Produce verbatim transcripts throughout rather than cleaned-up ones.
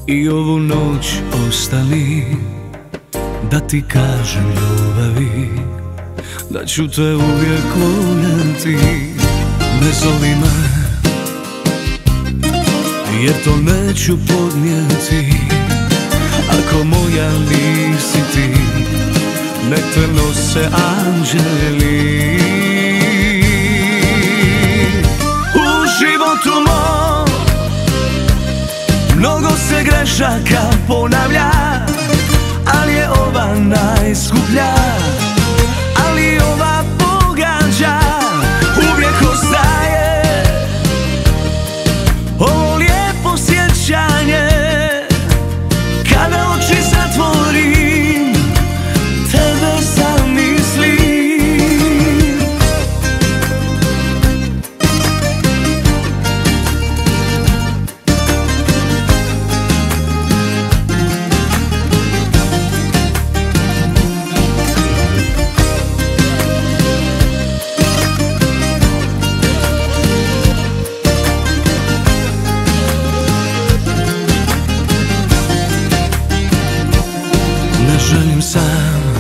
I ovu noć ostani, da ti kažem ljubavi, da ću te uvijek voljeti. Ne zovi me, jer to neću podnijeti. Ako moja nisi ti, nek te nose anđeli. U životu mom mnogo se grešaka ponavlja, ali je ova najskuplja, ali ova pogađa, uvijek ostaje ovo lijepo sjećanje. Kada oči zatvorim, tebe zamislim. Želim sam,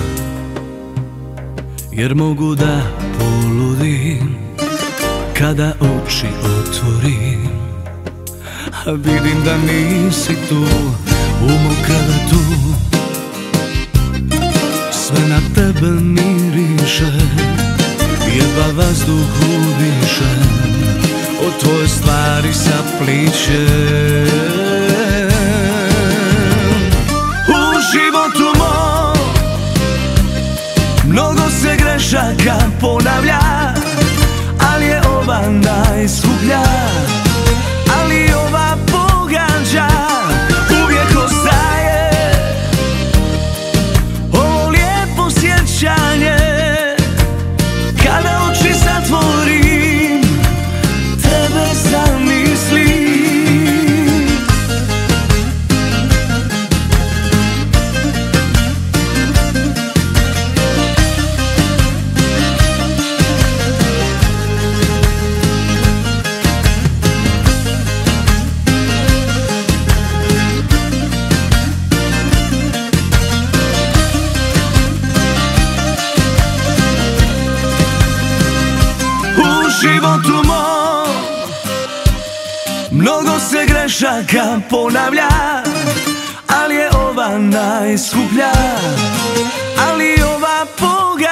jer mogu da poludim kada oči otvorim, a vidim da nisi tu u mom krevetu. Sve na tebe miriše, jedva vazduh udišem, od tvoje stvari saplićem. U životu mom mnogo se grešaka ponavlja, ali je ova najskuplja, ali ova pogađa, uvijek ostaje ovo lijepo sjećanje. Kada oči zatvorim, tebe zamislim. U životu mom mnogo se grešaka ponavlja, ali je ova najskuplja, ali ova pogađa,